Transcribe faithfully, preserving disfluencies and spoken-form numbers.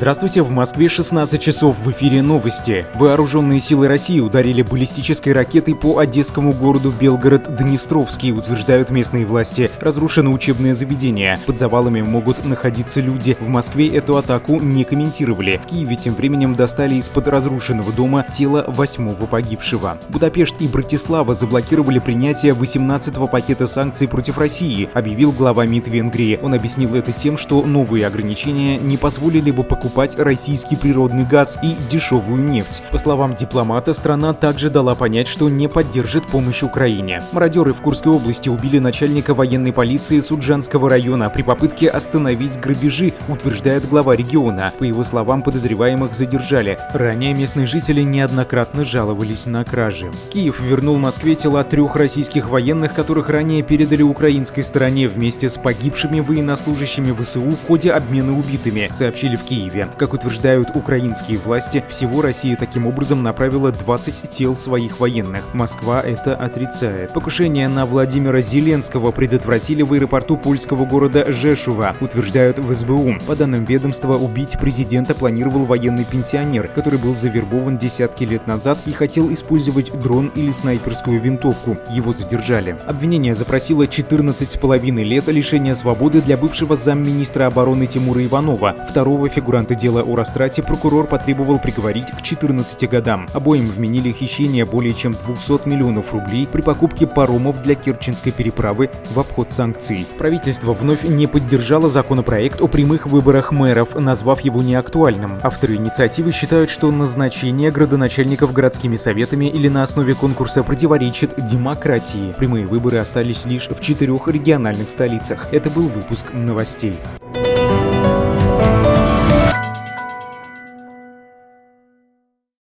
Здравствуйте, в Москве шестнадцать часов, в эфире новости. Вооруженные силы России ударили баллистической ракетой по одесскому городу Белгород-Днестровский, утверждают местные власти. Разрушено учебное заведение. Под завалами могут находиться люди. В Москве эту атаку не комментировали. В Киеве тем временем достали из-под разрушенного дома тело восьмого погибшего. Будапешт и Братислава заблокировали принятие восемнадцатого пакета санкций против России, объявил глава МИД Венгрии. Он объяснил это тем, что новые ограничения не позволили бы покупать российский природный газ и дешевую нефть. По словам дипломата, страна также дала понять, что не поддержит помощь Украине. Мародеры в Курской области убили начальника военной полиции Суджанского района при попытке остановить грабежи, утверждает глава региона. По его словам, подозреваемых задержали. Ранее местные жители неоднократно жаловались на кражи. Киев вернул Москве тела трех российских военных, которых ранее передали украинской стороне вместе с погибшими военнослужащими ВСУ в ходе обмена убитыми, сообщили в Киеве. Как утверждают украинские власти, всего Россия таким образом направила двадцать тел своих военных. Москва это отрицает. Покушение на Владимира Зеленского предотвратили в аэропорту польского города Жешува, утверждают в эс бэ у. По данным ведомства, убить президента планировал военный пенсионер, который был завербован десятки лет назад и хотел использовать дрон или снайперскую винтовку. Его задержали. Обвинение запросило четырнадцать с половиной лет лишения свободы для бывшего замминистра обороны Тимура Иванова. Второго фигуранта дела о растрате прокурор потребовал приговорить к четырнадцати годам. Обоим вменили хищение более чем двухсот миллионов рублей при покупке паромов для Керченской переправы в обход санкций. Правительство вновь не поддержало законопроект о прямых выборах мэров, назвав его неактуальным. Авторы инициативы считают, что назначение градоначальников городскими советами или на основе конкурса противоречит демократии. Прямые выборы остались лишь в четырех региональных столицах. Это был выпуск новостей.